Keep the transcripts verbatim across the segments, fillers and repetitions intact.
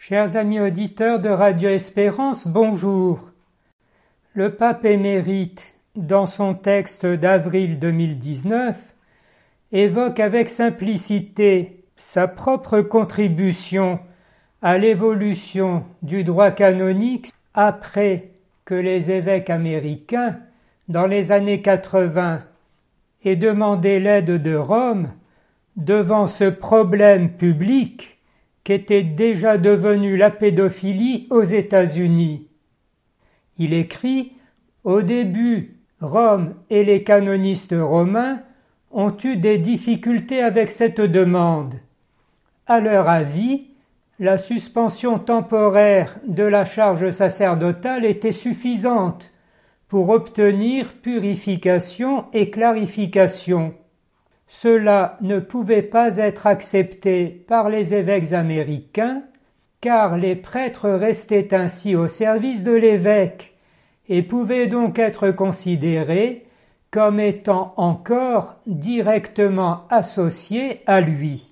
Chers amis auditeurs de Radio Espérance, bonjour. Le pape émérite, dans son texte d'avril deux mille dix-neuf, évoque avec simplicité sa propre contribution à l'évolution du droit canonique après que les évêques américains, dans les années quatre-vingts, aient demandé l'aide de Rome devant ce problème public qu'était déjà devenu la pédophilie aux États-Unis. Il écrit « Au début, Rome et les canonistes romains ont eu des difficultés avec cette demande. À leur avis, la suspension temporaire de la charge sacerdotale était suffisante pour obtenir purification et clarification. Cela ne pouvait pas être accepté par les évêques américains, car les prêtres restaient ainsi au service de l'évêque et pouvaient donc être considérés comme étant encore directement associés à lui.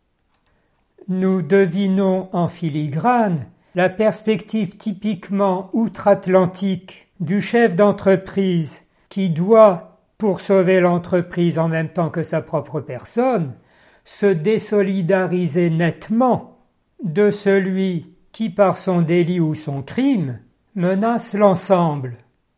Nous devinons en filigrane la perspective typiquement outre-Atlantique du chef d'entreprise qui doit, pour sauver l'entreprise en même temps que sa propre personne, se désolidariser nettement de celui qui, par son délit ou son crime, menace l'ensemble.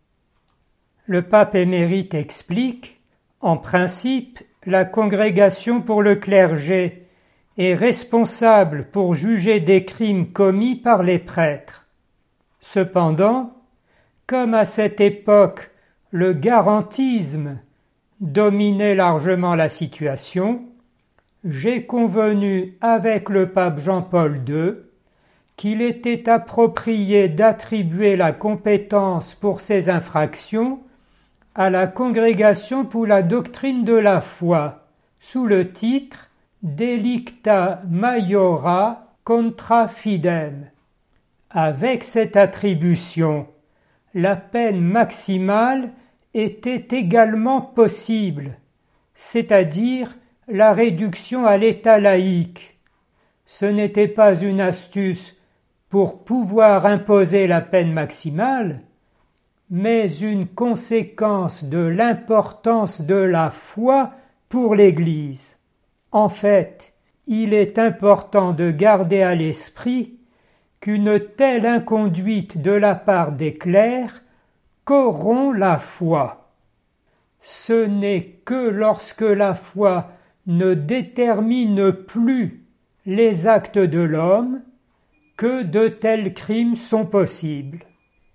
Le pape émérite explique, en principe, la congrégation pour le clergé est responsable pour juger des crimes commis par les prêtres. Cependant, comme à cette époque le garantisme dominait largement la situation, j'ai convenu avec le pape Jean-Paul deux qu'il était approprié d'attribuer la compétence pour ces infractions à la Congrégation pour la doctrine de la foi, sous le titre Delicta Maiora contra Fidem. Avec cette attribution, la peine maximale était également possible, c'est-à-dire la réduction à l'état laïque. Ce n'était pas une astuce pour pouvoir imposer la peine maximale, mais une conséquence de l'importance de la foi pour l'Église. En fait, il est important de garder à l'esprit qu'une telle inconduite de la part des clercs corrompt la foi. Ce n'est que lorsque la foi ne détermine plus les actes de l'homme que de tels crimes sont possibles.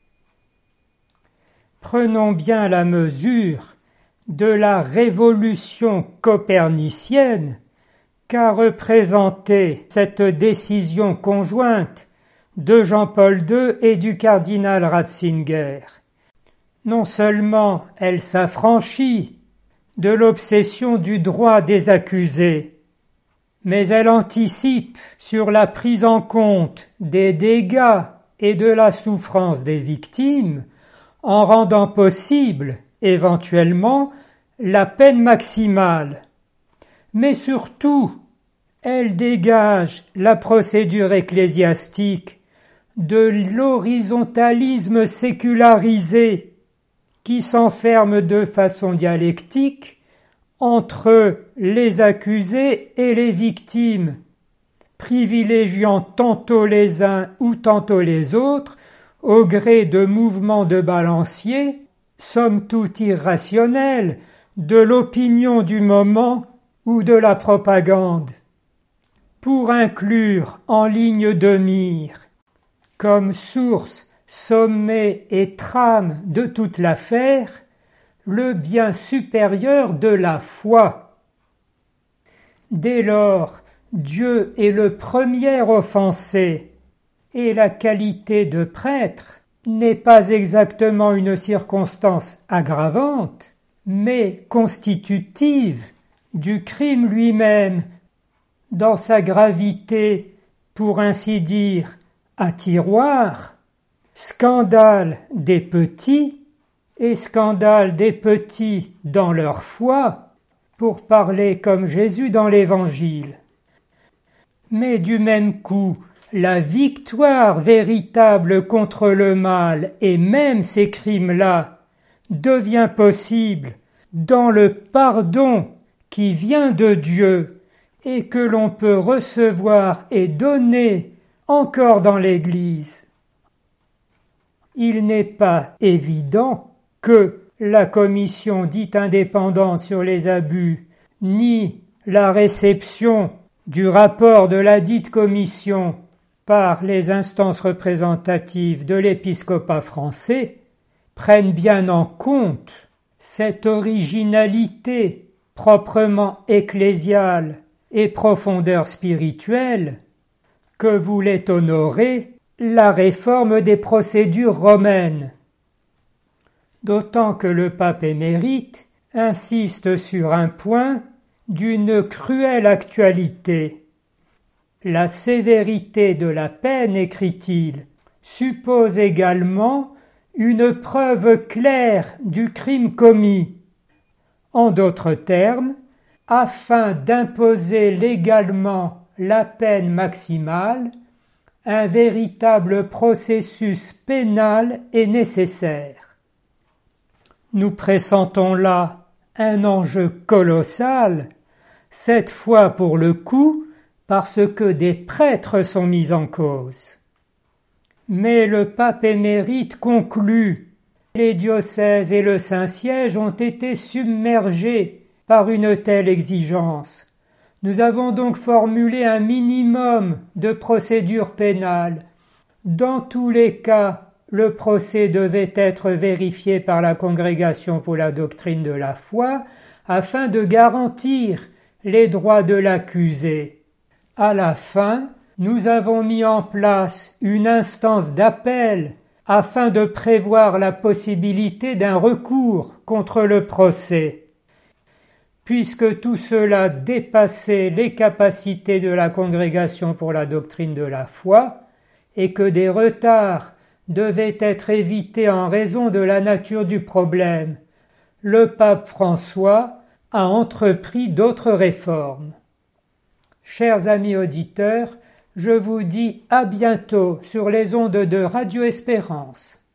Prenons bien la mesure de la révolution copernicienne qu'a représentée cette décision conjointe de Jean-Paul deux et du cardinal Ratzinger. Non seulement elle s'affranchit de l'obsession du droit des accusés, mais elle anticipe sur la prise en compte des dégâts et de la souffrance des victimes en rendant possible, éventuellement, la peine maximale. Mais surtout, elle dégage la procédure ecclésiastique de l'horizontalisme sécularisé qui s'enferme de façon dialectique entre les accusés et les victimes, privilégiant tantôt les uns ou tantôt les autres au gré de mouvements de balancier, somme toute irrationnels, de l'opinion du moment ou de la propagande. Pour inclure en ligne de mire, comme source, sommet et trame de toute l'affaire, le bien supérieur de la foi. Dès lors, Dieu est le premier offensé, et la qualité de prêtre n'est pas exactement une circonstance aggravante, mais constitutive du crime lui-même, dans sa gravité, pour ainsi dire, à tiroir, scandale des petits et scandale des petits dans leur foi, pour parler comme Jésus dans l'Évangile. Mais du même coup, la victoire véritable contre le mal et même ces crimes-là devient possible dans le pardon qui vient de Dieu et que l'on peut recevoir et donner encore dans l'Église. Il n'est pas évident que la commission dite indépendante sur les abus, ni la réception du rapport de la dite commission par les instances représentatives de l'épiscopat français prennent bien en compte cette originalité proprement ecclésiale et profondeur spirituelle que voulait honorer la réforme des procédures romaines. D'autant que le pape émérite insiste sur un point d'une cruelle actualité. La sévérité de la peine, écrit-il, suppose également une preuve claire du crime commis. En d'autres termes, afin d'imposer légalement la peine maximale, un véritable processus pénal est nécessaire. Nous pressentons là un enjeu colossal, cette fois pour le coup parce que des prêtres sont mis en cause. Mais le pape émérite conclut: les diocèses et le Saint-Siège ont été submergés par une telle exigence. Nous avons donc formulé un minimum de procédure pénale. Dans tous les cas, le procès devait être vérifié par la Congrégation pour la doctrine de la foi afin de garantir les droits de l'accusé. À la fin, nous avons mis en place une instance d'appel afin de prévoir la possibilité d'un recours contre le procès. Puisque tout cela dépassait les capacités de la Congrégation pour la doctrine de la foi et que des retards devaient être évités en raison de la nature du problème, le pape François a entrepris d'autres réformes. Chers amis auditeurs, je vous dis à bientôt sur les ondes de Radio Espérance.